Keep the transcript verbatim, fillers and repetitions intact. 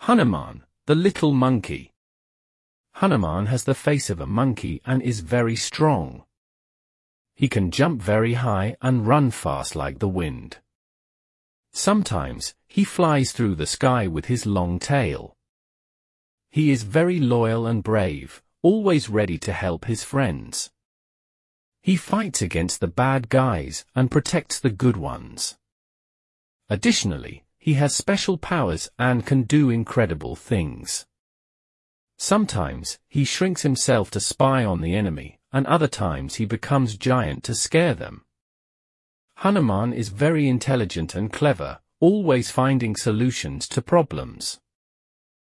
Hanuman, the little monkey. Hanuman has the face of a monkey and is very strong. He can jump very high and run fast like the wind. Sometimes, he flies through the sky with his long tail. He is very loyal and brave, always ready to help his friends. He fights against the bad guys and protects the good ones. Additionally, he has special powers and can do incredible things. Sometimes, he shrinks himself to spy on the enemy, and other times he becomes giant to scare them. Hanuman is very intelligent and clever, always finding solutions to problems.